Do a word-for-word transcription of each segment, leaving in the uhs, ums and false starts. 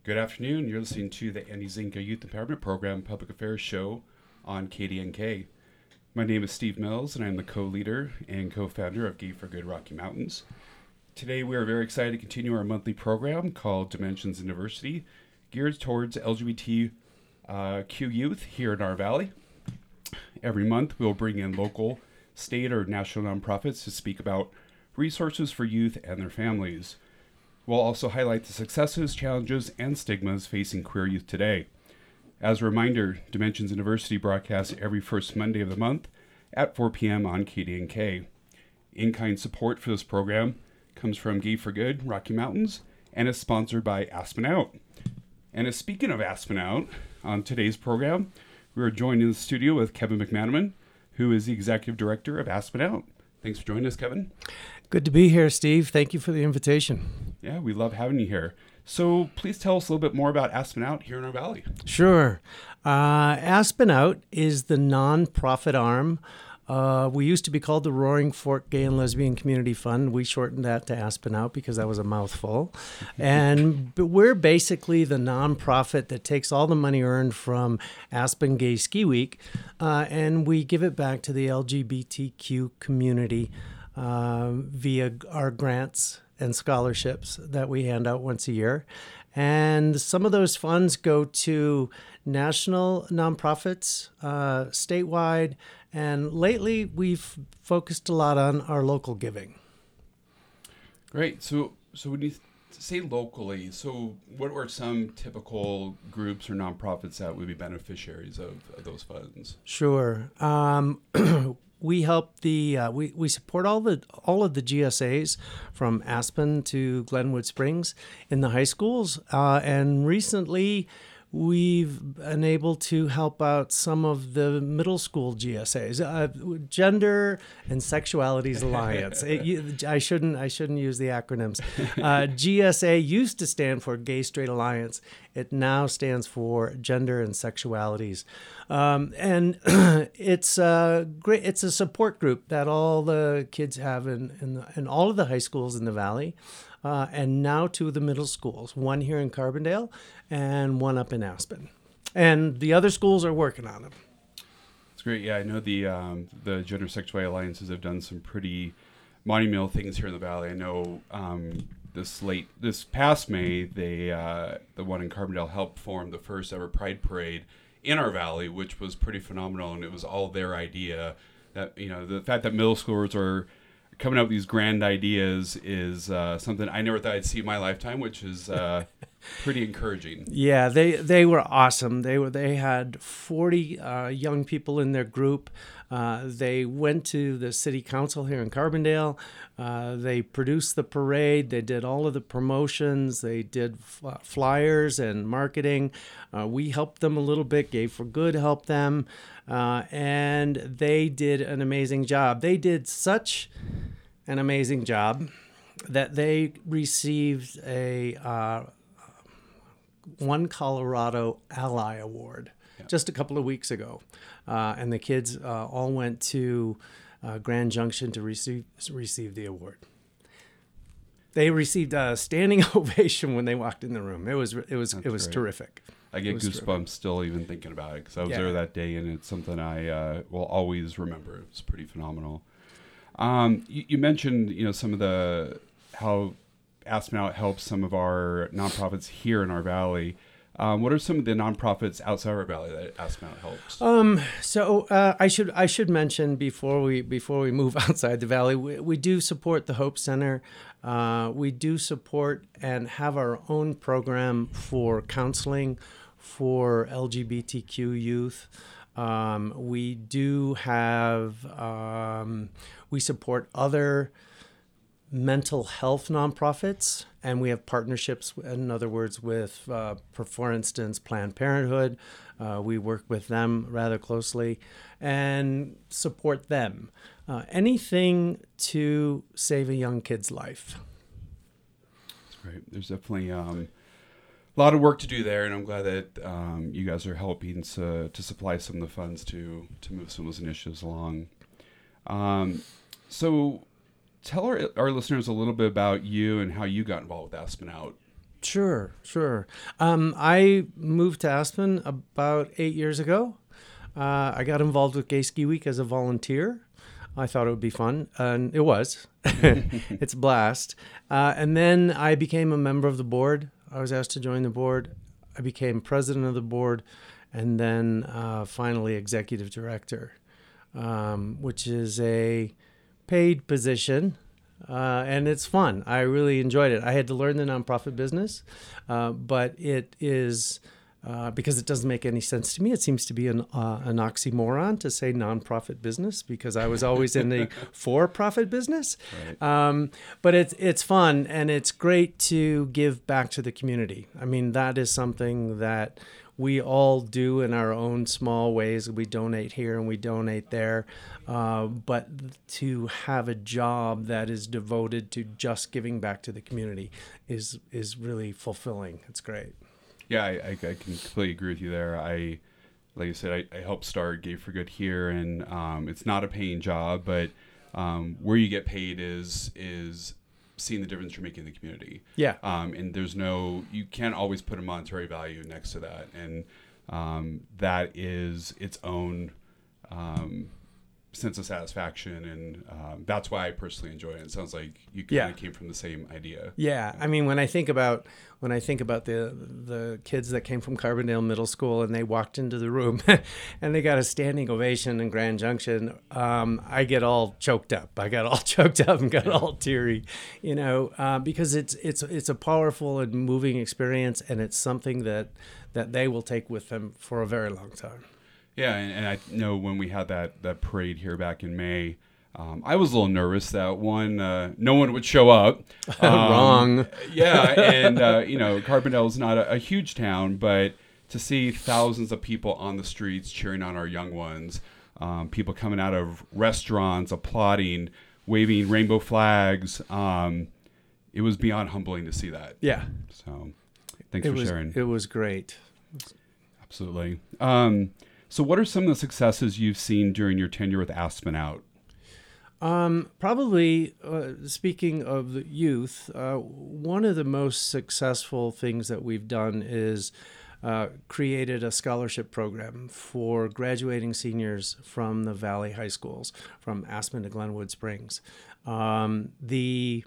Good afternoon. You're listening to the Andy Zinka Youth Empowerment Program Public Affairs Show on K D N K. My name is Steve Mills, and I'm the co-leader and co-founder of Gay for Good Rocky Mountains. Today, we are very excited to continue our monthly program called Dimensions in Diversity, geared towards L G B T Q youth here in our valley. Every month, we'll bring in local, state, or national nonprofits to speak about resources for youth and their families. We'll also highlight the successes, challenges, and stigmas facing queer youth today. As a reminder, Dimensions in Diversity broadcasts every first Monday of the month at four p.m. on K D N K. In-kind support for this program comes from Gay for Good Rocky Mountains and is sponsored by Aspen Out. And as speaking of Aspen Out, on today's program, we are joined in the studio with Kevin McManaman, who is the Executive Director of Aspen Out. Thanks for joining us, Kevin. Good to be here, Steve. Thank you for the invitation. Yeah, we love having you here. So please tell us a little bit more about Aspen Out here in our valley. Sure. Uh, Aspen Out is the nonprofit arm. Uh, we used to be called the Roaring Fork Gay and Lesbian Community Fund. We shortened that to Aspen Out because that was a mouthful. And but we're basically the nonprofit that takes all the money earned from Aspen Gay Ski Week uh, and we give it back to the L G B T Q community uh, via our grants and scholarships that we hand out once a year. And some of those funds go to national nonprofits, uh, statewide, and lately we've focused a lot on our local giving. Great. So, so when you say locally, so what are some typical groups or nonprofits that would be beneficiaries of, of those funds? Sure. Um, We help the uh, we we support all the all of the G S As from Aspen to Glenwood Springs in the high schools, uh, and recently we've been able to help out some of the middle school G S As, uh, Gender and Sexualities Alliance. It, you, I shouldn't I shouldn't use the acronyms. Uh, G S A used to stand for Gay Straight Alliance. It now stands for Gender and Sexualities, um, and it's a great. It's a support group that all the kids have in in, the, in all of the high schools in the valley. Uh, and now two of the middle schools, one here in Carbondale and one up in Aspen. And the other schools are working on them. That's great. Yeah, I know the um, the Gender Sexuality Alliances have done some pretty monumental things here in the valley. I know um, this late, this past May, they uh, the one in Carbondale helped form the first ever Pride Parade in our valley, which was pretty phenomenal. And it was all their idea. That, you know, the fact that middle schoolers are coming up with these grand ideas is uh, something I never thought I'd see in my lifetime, which is uh, pretty encouraging. Yeah, they they were awesome. They were they had forty uh, young people in their group. Uh, they went to the city council here in Carbondale. Uh, they produced the parade. They did all of the promotions. They did f- flyers and marketing. Uh, we helped them a little bit. Gay for Good helped them. Uh, and they did an amazing job. They did such an amazing job that they received a uh, One Colorado Ally Award yeah. just a couple of weeks ago. Uh, and the kids uh, all went to uh, Grand Junction to receive receive the award. They received a standing ovation when they walked in the room. It was it was That's it was great. terrific. I get goosebumps terrific. still even thinking about it because I was Yeah. there that day, and it's something I uh, will always remember. It was pretty phenomenal. Um, you, you mentioned, you know, some of the how Aspen Out helps some of our nonprofits here in our valley. Um, what are some of the nonprofits outside our valley that Aspen Out helps? Um, so uh, I should I should mention before we before we move outside the valley, we, we do support the Hope Center. Uh, we do support and have our own program for counseling for L G B T Q youth. Um, we do have um, we support other mental health nonprofits, and we have partnerships, in other words, with, uh, for instance, Planned Parenthood. Uh, we work with them rather closely and support them. Uh, anything to save a young kid's life. That's great. There's definitely um, a lot of work to do there, and I'm glad that um, you guys are helping to, to supply some of the funds to, to move some of those initiatives along. Um, so... Tell our, our listeners a little bit about you and how you got involved with Aspen Out. Sure, sure. Um, I moved to Aspen about eight years ago. Uh, I got involved with Gay Ski Week as a volunteer. I thought it would be fun, and it was. It's a blast. Uh, and then I became a member of the board. I was asked to join the board. I became president of the board, and then uh, finally executive director, um, which is a paid position. Uh, and it's fun. I really enjoyed it. I had to learn the nonprofit business, uh, but it is, uh, because it doesn't make any sense to me. It seems to be an, uh, an oxymoron to say nonprofit business, because I was always in the for-profit business. Right. Um, but it's, it's fun, and it's great to give back to the community. I mean, that is something that we all do in our own small ways. We donate here and we donate there. Uh, but to have a job that is devoted to just giving back to the community is is really fulfilling. It's great. Yeah, I, I, I can completely agree with you there. I, like I said, I, I helped start Gay for Good here, and um, it's not a paying job, but um, where you get paid is is seeing the difference you're making in the community. Yeah. Um, and there's no, you can't always put a monetary value next to that. And um, that is its own um, sense of satisfaction. And um, that's why I personally enjoy it. It sounds like you kind Yeah. of came from the same idea. Yeah. I mean, when I think about, when I think about the, the kids that came from Carbondale Middle School and they walked into the room and they got a standing ovation in Grand Junction, um, I get all choked up. I got all choked up and got all teary, you know, uh, because it's, it's, it's a powerful and moving experience, and it's something that, that they will take with them for a very long time. Yeah. And, and I know when we had that, that parade here back in May, Um, I was a little nervous that one, uh, no one would show up. Um, Wrong. Yeah, and uh, you know, Carbondale is not a, a huge town, but to see thousands of people on the streets cheering on our young ones, um, people coming out of restaurants, applauding, waving rainbow flags, um, it was beyond humbling to see that. Yeah. So, thanks it for was, sharing. It was great. Absolutely. Um, so, what are some of the successes you've seen during your tenure with Aspen Out? Um, probably, uh, speaking of the youth, uh, one of the most successful things that we've done is uh, created a scholarship program for graduating seniors from the Valley High Schools, from Aspen to Glenwood Springs. Um, the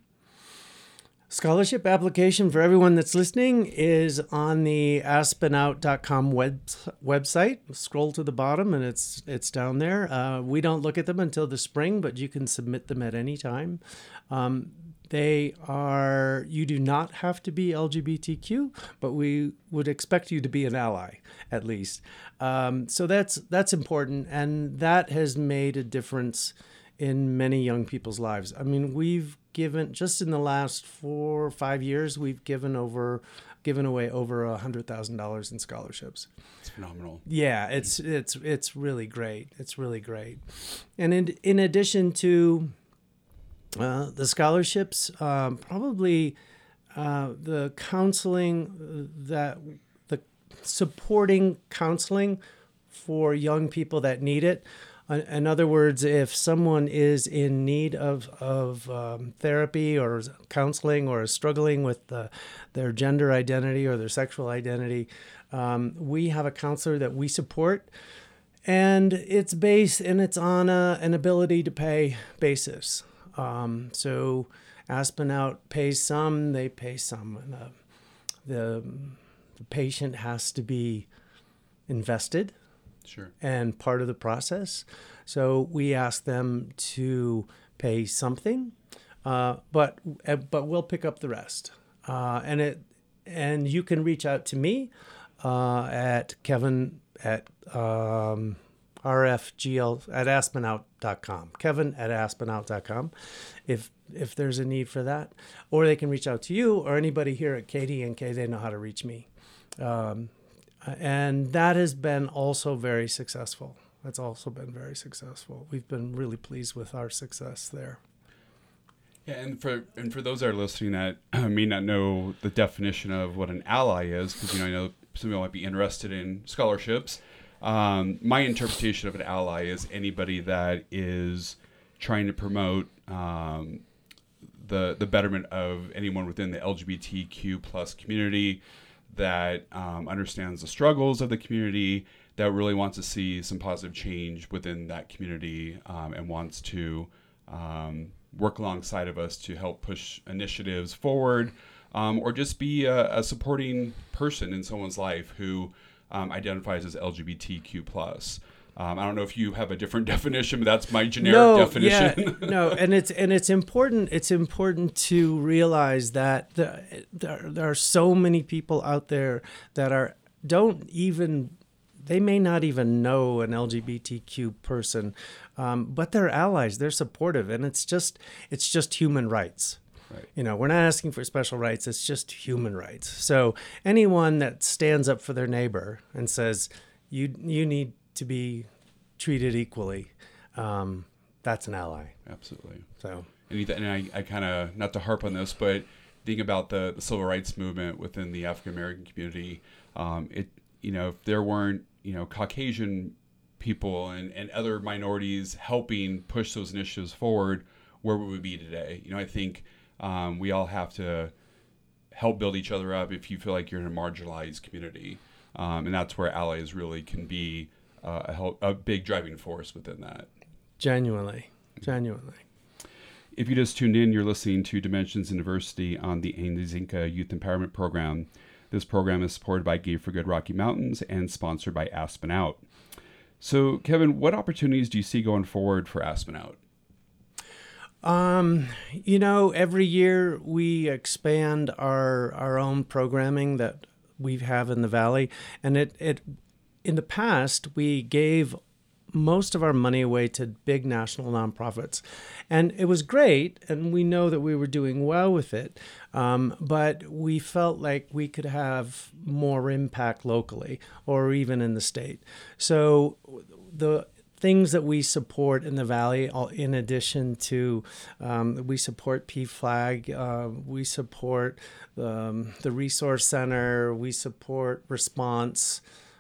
scholarship application for everyone that's listening is on the aspen out dot com web, website. Scroll to the bottom and it's it's down there. Uh, we don't look at them until the spring, but you can submit them at any time. Um, they are, you do not have to be L G B T Q, but we would expect you to be an ally at least. Um, so that's that's important, and that has made a difference in many young people's lives. I mean, we've given, just in the last four or five years, we've given over, given away over a hundred thousand dollars in scholarships. It's phenomenal. Yeah, it's it's it's really great. It's really great. And in in addition to uh, the scholarships, um, probably uh, the counseling, that the supporting counseling for young people that need it. In other words, if someone is in need of, of um, therapy or counseling, or is struggling with the, their gender identity or their sexual identity, um, we have a counselor that we support, and it's based and it's on a, an ability to pay basis. Um, so Aspen Out pays some, they pay some. And, uh, the, the patient has to be invested. Sure. And part of the process. So we ask them to pay something, uh, but but we'll pick up the rest. Uh, and it and you can reach out to me uh, at Kevin at um, R F G L at aspen out dot com. Kevin at aspen out dot com. If if there's a need for that, or they can reach out to you or anybody here at K D N K. They know how to reach me. Um, And that has been also very successful. That's also been very successful. We've been really pleased with our success there. Yeah, and for and for those that are listening that may not know the definition of what an ally is, because you know I know some people might be interested in scholarships. Um, my interpretation of an ally is anybody that is trying to promote um, the the betterment of anyone within the L G B T Q plus community that um, understands the struggles of the community, that really wants to see some positive change within that community, um, and wants to um, work alongside of us to help push initiatives forward, um, or just be a, a supporting person in someone's life who um, identifies as L G B T Q plus. Um, I don't know if you have a different definition, but that's my generic no, definition. Yeah, no, and it's and it's important. It's important to realize that the, there there are so many people out there that are don't even. They may not even know an L G B T Q person, um, but they're allies. They're supportive, and it's just it's just human rights. Right. You know, we're not asking for special rights. It's just human rights. So anyone that stands up for their neighbor and says you you need to be treated equally, um, that's an ally. Absolutely. So and, and I, I kind of, not to harp on this, but thinking about the, the civil rights movement within the African American community, um, it you know if there weren't you know, Caucasian people and, and other minorities helping push those initiatives forward, where would we be today? You know, I think um, we all have to help build each other up if you feel like you're in a marginalized community. Um, and that's where allies really can be uh, a, help, a big driving force within that. Genuinely, genuinely. If you just tuned in, you're listening to Dimensions in Diversity on the Andy Youth Empowerment Program. This program is supported by Gay for Good Rocky Mountains and sponsored by Aspen Out. So, Kevin, what opportunities do you see going forward for Aspen Out? Um, you know, every year we expand our our own programming that we have in the Valley, and it it in the past we gave most of our money away to big national nonprofits. And it was great, and we know that we were doing well with it, um, but we felt like we could have more impact locally or even in the state. So the things that we support in the Valley, in addition to, um, we support P F L A G, uh, we support um, the Resource Center, we support Response,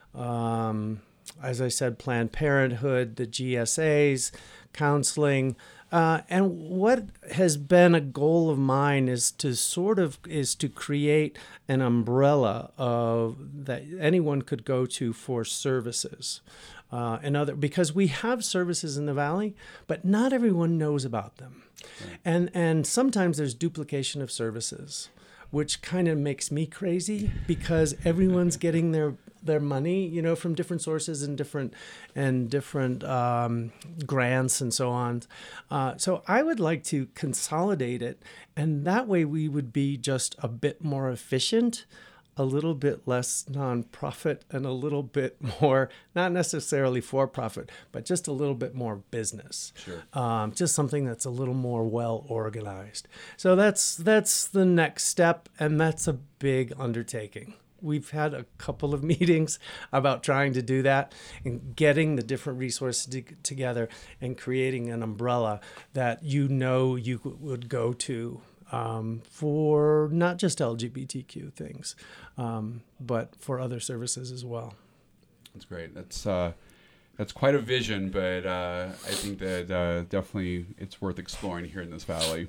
um, as I said, Planned Parenthood, the G S As, counseling. Uh, and what has been a goal of mine is to sort of is to create an umbrella of that anyone could go to for services. Uh, and other because we have services in the Valley, but not everyone knows about them. Right. And and sometimes there's duplication of services, which kind of makes me crazy because everyone's getting their their money, you know, from different sources and different and different um, grants and so on. Uh, so I would like to consolidate it, and that way we would be just a bit more efficient, a little bit less nonprofit, and a little bit more, not necessarily for profit, but just a little bit more business. Sure. Um, just something that's a little more well organized. So that's that's the next step, and that's a big undertaking. We've had a couple of meetings about trying to do that and getting the different resources to, together and creating an umbrella that you know you would go to um, for not just L G B T Q things, um, but for other services as well. That's great. That's uh, that's quite a vision, but uh, I think that uh, definitely it's worth exploring here in this valley.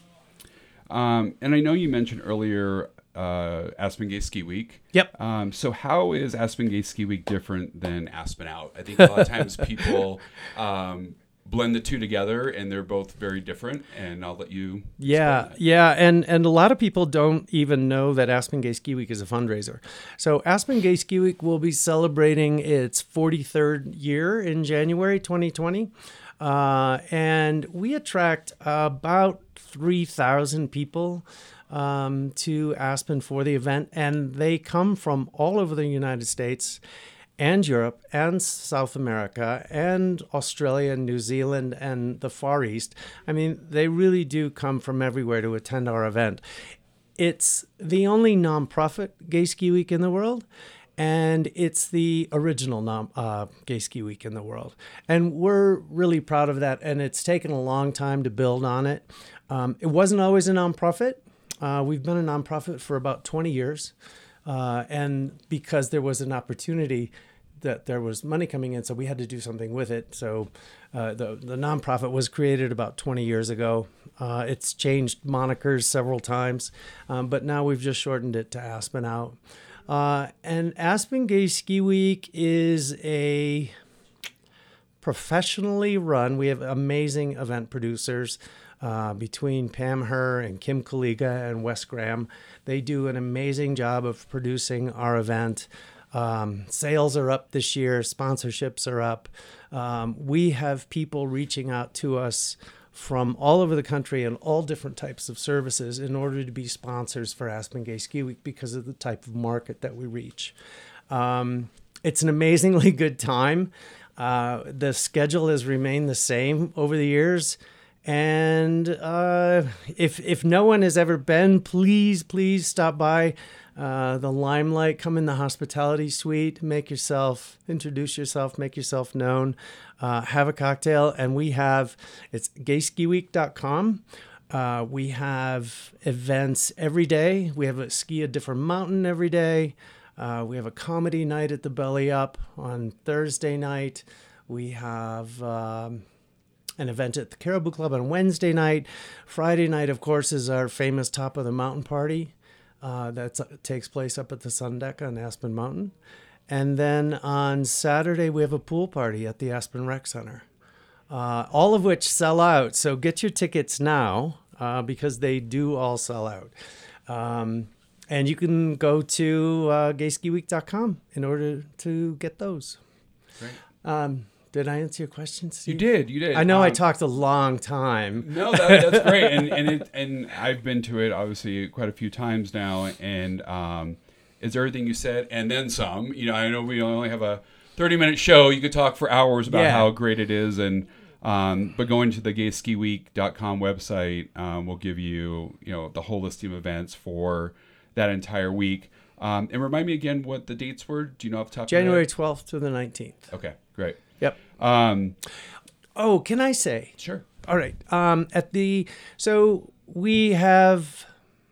Um, and I know you mentioned earlier uh, Aspen Gay Ski Week. Yep. Um, so how is Aspen Gay Ski Week different than Aspen Out? I think a lot of times people um, blend the two together, and they're both very different. And I'll let you. Yeah, yeah, and and a lot of people don't even know that Aspen Gay Ski Week is a fundraiser. So Aspen Gay Ski Week will be celebrating its forty-third year in January twenty twenty, uh, and we attract about three thousand people um, to Aspen for the event, and they come from all over the United States and Europe and South America and Australia and New Zealand and the Far East. I mean, they really do come from everywhere to attend our event. It's the only nonprofit Gay Ski Week in the world, and it's the original non, uh, Gay Ski Week in the world. And we're really proud of that, and it's taken a long time to build on it. Um, it wasn't always a nonprofit. Uh, we've been a nonprofit for about twenty years, uh, and because there was an opportunity that there was money coming in, so we had to do something with it. So uh, the the nonprofit was created about twenty years ago, Uh, it's changed monikers several times, um, but now we've just shortened it to Aspen Out. Uh, and Aspen Gay Ski Week is a professionally run. We have amazing event producers uh, between Pam Herr and Kim Kaliga and Wes Graham. They do an amazing job of producing our event. Um, sales are up this year. Sponsorships are up. Um, we have people reaching out to us from all over the country and all different types of services in order to be sponsors for Aspen Gay Ski Week because of the type of market that we reach. Um, it's an amazingly good time. Uh, the schedule has remained the same over the years. And uh, if if no one has ever been, please, please stop by uh, the Limelight. Come in the hospitality suite. Make yourself, introduce yourself, make yourself known. Uh, have a cocktail. And we have, it's gay ski week dot com. Uh, we have events every day. We have a ski a different mountain every day. Uh, we have a comedy night at the Belly Up on Thursday night. We have um, an event at the Caribou Club on Wednesday night. Friday night, of course, is our famous Top of the Mountain party. Uh, that takes place up at the Sun Deck on Aspen Mountain. And then on Saturday, we have a pool party at the Aspen Rec Center, uh, all of which sell out. So get your tickets now uh, because they do all sell out. Um, and you can go to uh, gay ski week dot com in order to get those. Great. Um, did I answer your question, Steve? You did. You did. I know um, I talked a long time. No, that, that's great, and and it, and I've been to it obviously quite a few times now, and um, it's everything you said and then some. You know, I know we only have a thirty minute show. You could talk for hours about Yeah. how great it is, and um, but going to the gay ski week dot com website um, will give you you know the whole listing of events for that entire week. Um, and remind me again what the dates were. Do you know off the top of your January head? twelfth to the nineteenth. Okay, great. Yep. Um, Oh, can I say? sure. All right. Um, at the so we have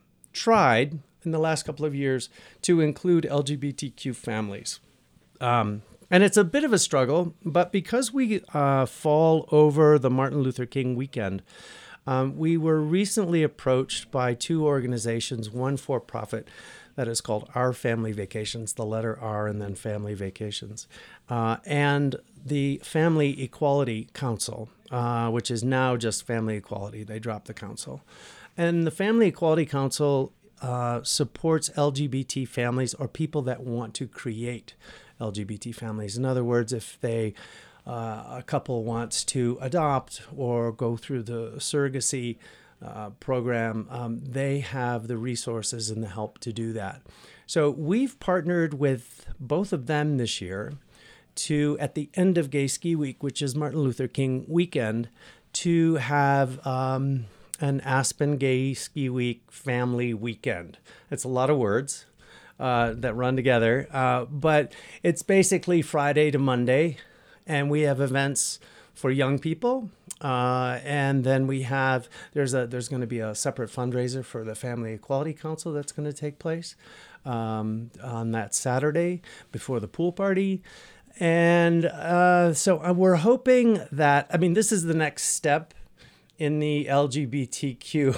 tried in the last couple of years to include L G B T Q families, um, and it's a bit of a struggle. But because we uh, fall over the Martin Luther King weekend, um, we were recently approached by two organizations, one for profit that is called Our Family Vacations, the letter R and then Family Vacations, uh, and the Family Equality Council, uh, which is now just Family Equality. They dropped the council. And the Family Equality Council uh, supports L G B T families or people that want to create L G B T families. In other words, if they uh, a couple wants to adopt or go through the surrogacy uh, program, um, they have the resources and the help to do that. So we've partnered with both of them this year to, at the end of Gay Ski Week, which is Martin Luther King weekend, to have um, an Aspen Gay Ski Week family weekend. It's a lot of words uh, that run together, uh, but it's basically Friday to Monday, and we have events for young people, uh, and then we have there's a there's going to be a separate fundraiser for the Family Equality Council that's going to take place um, on that Saturday before the pool party. And uh, so we're hoping that, I mean, this is the next step in the L G B T Q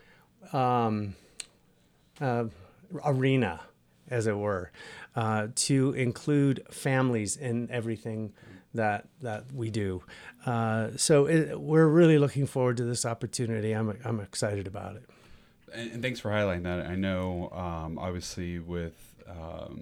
um, uh, arena, as it were, uh, to include families in everything that that we do. Uh, so it, we're really looking forward to this opportunity. I'm I'm excited about it. And, and thanks for highlighting that. I know, um, obviously, with um,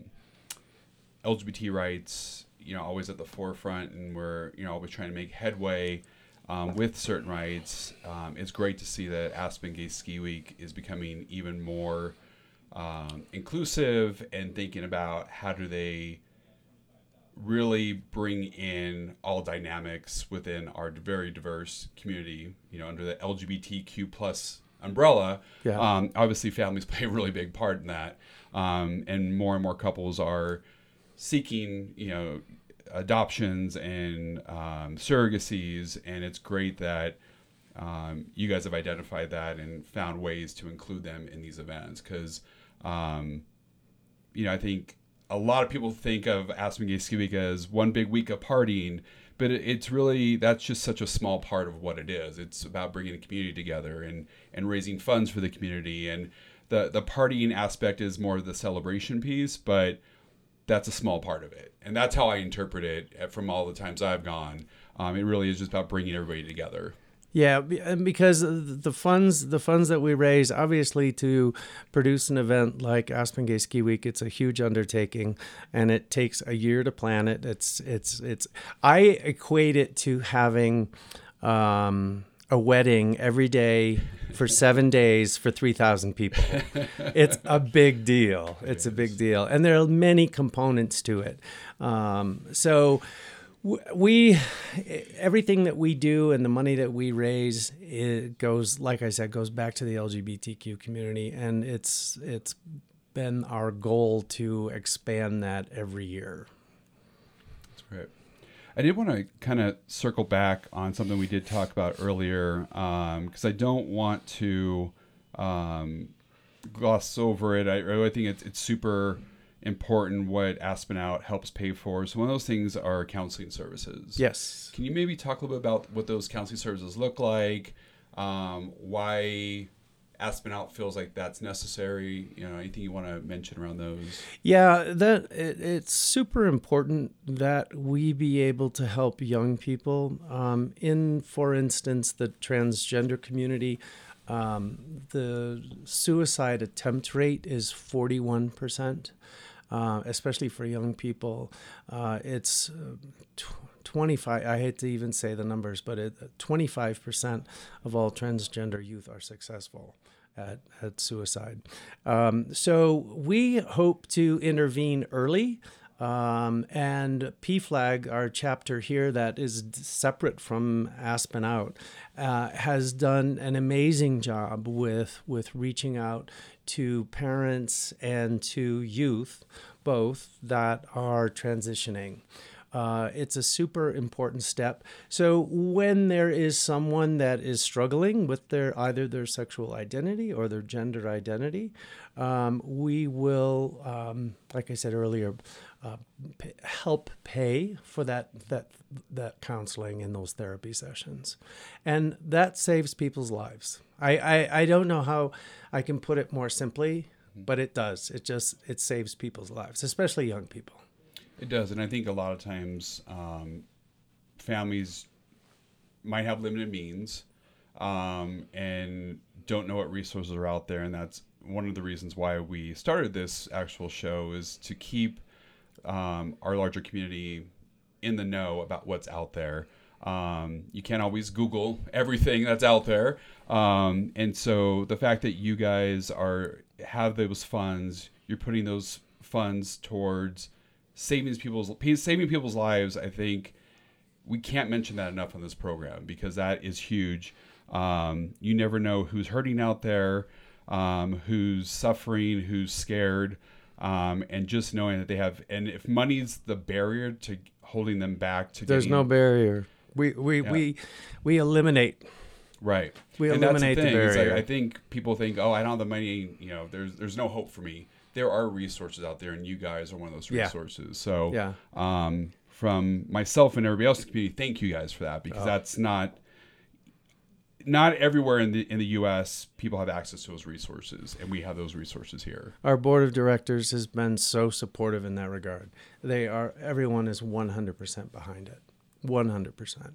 L G B T rights, you know, always at the forefront, and we're, you know, always trying to make headway um, with certain rights. Um, it's great to see that Aspen Gay Ski Week is becoming even more um, inclusive and thinking about how do they really bring in all dynamics within our very diverse community, you know, under the L G B T Q plus umbrella. Yeah. Um, obviously, families play a really big part in that. Um, and more and more couples are seeking, you know, adoptions and um, surrogacies, and it's great that um, you guys have identified that and found ways to include them in these events, because um, you know, I think a lot of people think of Aspen Gay Ski Week as one big week of partying, but it, it's really, that's just such a small part of what it is. It's about bringing the community together and, and raising funds for the community. And the, the partying aspect is more of the celebration piece, but that's a small part of it. And that's how I interpret it from all the times I've gone. Um, it really is just about bringing everybody together. Yeah, and because the funds, the funds that we raise, obviously to produce an event like Aspen Gay Ski Week, it's a huge undertaking, and it takes a year to plan it. It's it's it's. I equate it to having um, a wedding every day for seven days for three thousand people. It's a big deal. It's a big deal, and there are many components to it. Um, so. We, everything that we do and the money that we raise, it goes, like I said, goes back to the L G B T Q community, and it's it's been our goal to expand that every year. That's great. I did want to kind of circle back on something we did talk about earlier, because um, I don't want to um, gloss over it. I really think it's it's super important what Aspen Out helps pay for. So one of those things are counseling services. Yes. Can you maybe talk a little bit about what those counseling services look like? Um, why Aspen Out feels like that's necessary? You know, anything you want to mention around those? Yeah, that it, it's super important that we be able to help young people. Um, in, for instance, the transgender community, um, the suicide attempt rate is forty-one percent. Uh, especially for young people. Uh, it's uh, tw- twenty-five, I hate to even say the numbers, but it, twenty-five percent of all transgender youth are successful at, at suicide. Um, so we hope to intervene early. Um, and P FLAG, our chapter here that is d- separate from Aspen Out, uh, has done an amazing job with with reaching out to parents and to youth, both that are transitioning. Uh, it's a super important step. So when there is someone that is struggling with their either their sexual identity or their gender identity, um, we will, um, like I said earlier, uh, p- help pay for that that that counseling and those therapy sessions, and that saves people's lives. I, I, I don't know how I can put it more simply, but it does. It just it saves people's lives, especially young people. It does, and I think a lot of times um, families might have limited means um, and don't know what resources are out there, and that's one of the reasons why we started this actual show, is to keep um, our larger community in the know about what's out there. Um, you can't always Google everything that's out there, um, and so the fact that you guys are have those funds, you're putting those funds towards saving people's saving people's lives. I think we can't mention that enough on this program, because that is huge. Um, you never know who's hurting out there, um, who's suffering, who's scared, um, and just knowing that they have. And if money's the barrier to holding them back, to there's getting, no barrier. We we yeah. we we eliminate. Right. We and eliminate that's the, the thing, barrier. Like, I think people think, oh, I don't have the money. You know, there's there's no hope for me. There are resources out there, and you guys are one of those resources. Yeah. So, yeah. um, from myself and everybody else in the community, thank you guys for that, because oh. that's not not everywhere in the in the U S people have access to those resources, and we have those resources here. Our board of directors has been so supportive in that regard. They are everyone is one hundred percent behind it. one hundred percent.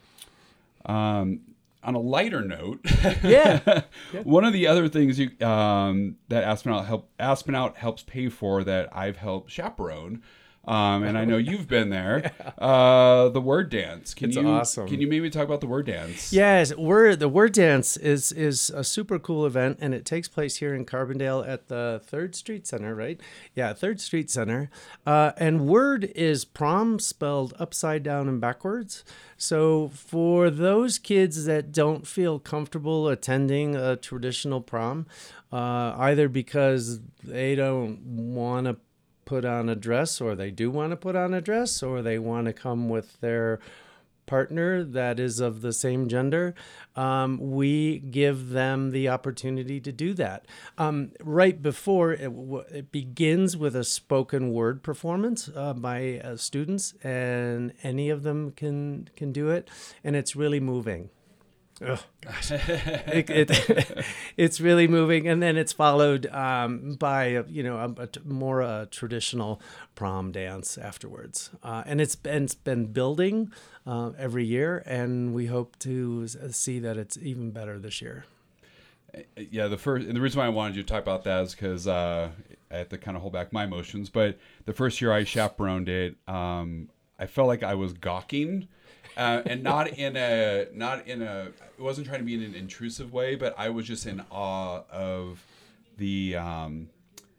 Um. On a lighter note, yeah. yeah, one of the other things you um, that Aspen Out help Aspen Out helps pay for, that I've helped chaperone, um, and I know you've been there. yeah. Uh, the word dance. Can it's you, awesome. Can you maybe talk about the word dance? Yes, word the word dance is is a super cool event, and it takes place here in Carbondale at the Third Street Center, right? Yeah, Third Street Center. Uh, and word is prom spelled upside down and backwards. So for those kids that don't feel comfortable attending a traditional prom, uh, either because they don't want to put on a dress, or they do want to put on a dress, or they want to come with their partner that is of the same gender, um, we give them the opportunity to do that. Um, right before it, it begins with a spoken word performance uh, by uh, students, and any of them can can do it, and it's really moving. Oh, gosh. it, it, it's really moving, and then it's followed um, by a, you know a, a more uh, traditional prom dance afterwards, uh, and it's been, it's been building uh, every year, and we hope to see that it's even better this year. Yeah, the first and the reason why I wanted you to talk about that is because uh, I have to kind of hold back my emotions. But the first year I chaperoned it, um, I felt like I was gawking. Uh, and not in a, not in a, it wasn't trying to be in an intrusive way, but I was just in awe of the, um,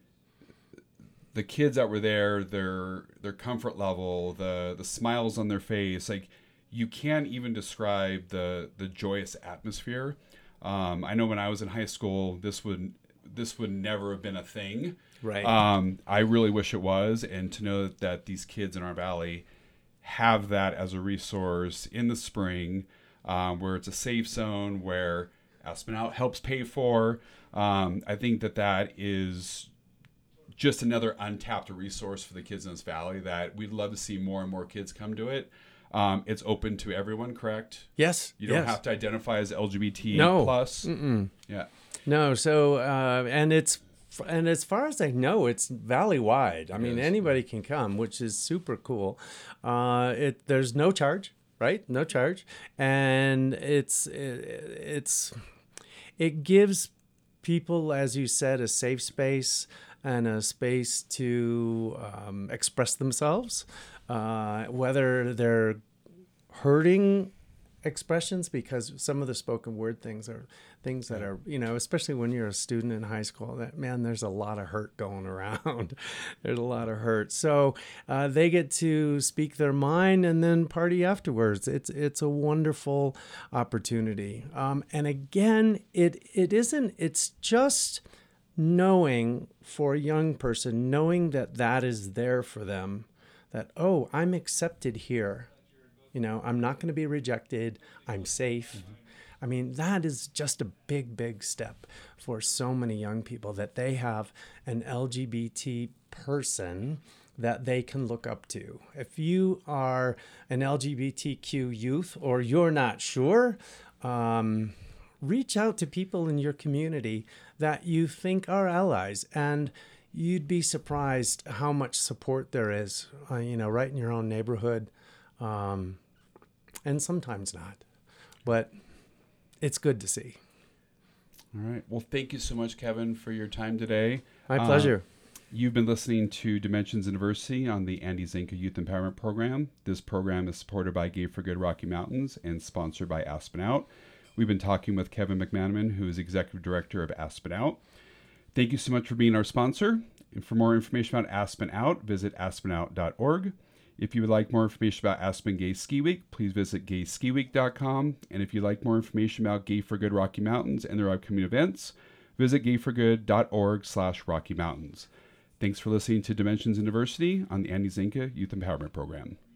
the kids that were there, their, their comfort level, the, the smiles on their face. Like, you can't even describe the, the joyous atmosphere. Um, I know when I was in high school, this would, this would never have been a thing. Right. Um, I really wish it was. And to know that these kids in our valley have that as a resource in the spring, um, where it's a safe zone, where Aspen Out helps pay for. Um, I think that that is just another untapped resource for the kids in this valley that we'd love to see more and more kids come to it. Um, it's open to everyone, correct? Yes. You don't yes. have to identify as L G B T no. plus. Mm-mm. Yeah. No. So, uh, and it's, And as far as I know, it's valley-wide. I mean, Yes. anybody can come, which is super cool. Uh, it there's no charge, right? No charge, and it's it, it's it gives people, as you said, a safe space and a space to um, express themselves, uh, whether they're hurting expressions, because some of the spoken word things are things that are, you know, especially when you're a student in high school, that man, there's a lot of hurt going around. There's a lot of hurt. So uh, they get to speak their mind and then party afterwards. It's it's a wonderful opportunity. Um, and again, it it isn't, it's just knowing for a young person, knowing that that is there for them, that, oh, I'm accepted here. You know, I'm not going to be rejected. I'm safe. Mm-hmm. I mean, that is just a big, big step for so many young people, that they have an L G B T person that they can look up to. If you are an L G B T Q youth, or you're not sure, um, reach out to people in your community that you think are allies, and you'd be surprised how much support there is, uh, you know, right in your own neighborhood. Um, and sometimes not, but it's good to see. All right. Well, thank you so much, Kevin, for your time today. My pleasure. Uh, you've been listening to Dimensions University on the Andy Zinka Youth Empowerment Program. This program is supported by Gay for Good Rocky Mountains and sponsored by Aspen Out. We've been talking with Kevin McManaman, who is Executive Director of Aspen Out. Thank you so much for being our sponsor. And for more information about Aspen Out, visit aspen out dot org. If you would like more information about Aspen Gay Ski Week, please visit gay ski week dot com. And if you'd like more information about Gay for Good Rocky Mountains and their upcoming events, visit gay for good dot org slash Rocky Mountains. Thanks for listening to Dimensions University on the Andy Zinka Youth Empowerment Program.